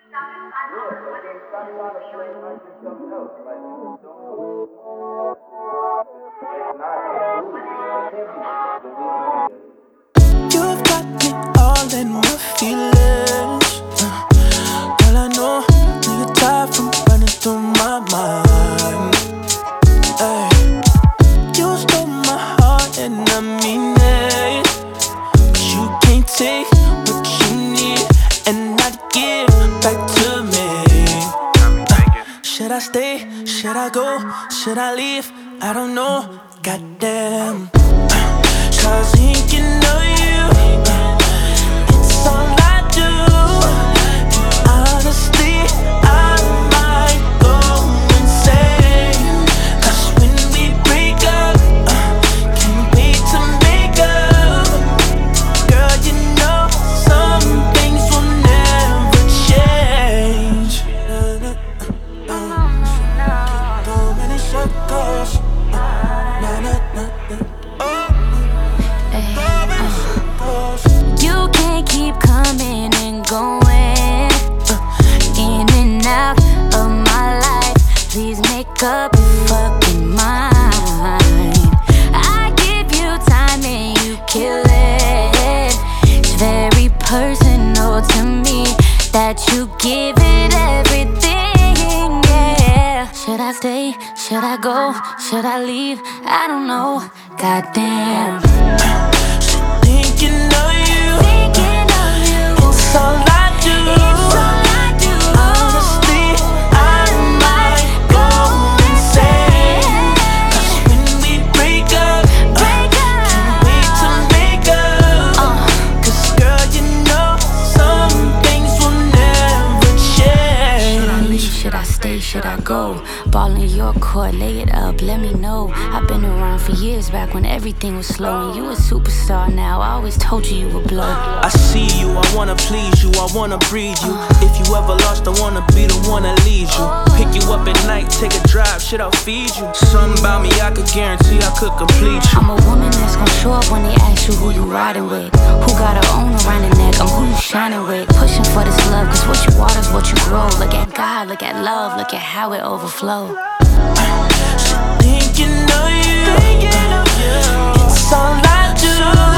You've got me all in my feelings. Girl, I know you're tired from running through my mind. Ay. You stole my heart and I mean it. But you can't take what you need and not give back to me. Should I stay? Should I go? Should I leave? I don't know. Goddamn. 'Cause thinking of you, it's all I do. Honestly, I might go insane. 'Cause when we break up, can't wait to make up. Girl, you know some things will never change. Too many circles. You can't keep coming and going, in and out of my life. Please make up your fucking mind. I give you time and you kill it. It's very personal to me that you give it everything, yeah. Should I stay? Should I go? Should I leave? I don't know. Goddamn. Thinking of you, it's all I do. Honestly, I might go insane. 'Cause when we break up, can't wait to make up. 'Cause girl, you know some things will never change. Should I leave? Should I stay? Should I go? Ball in your court, lay it up, let me know. I've been around for years, back when everything was slow. And you a superstar now, I always told you you would blow. I see you, I wanna please you, I wanna breathe you. If you ever lost, I wanna be the one to lead you. Pick you up at night, take a drive, shit, I'll feed you. Something about me, I could guarantee I could complete you. I'm a woman that's gon' show up when they ask you who you riding with. Who got her own around the neck, I'm who you shining with. Pushing for this love, 'cause what you water's what you grow. Look at God, look at love, look at how it overflows. Thinking of you, it's all I do.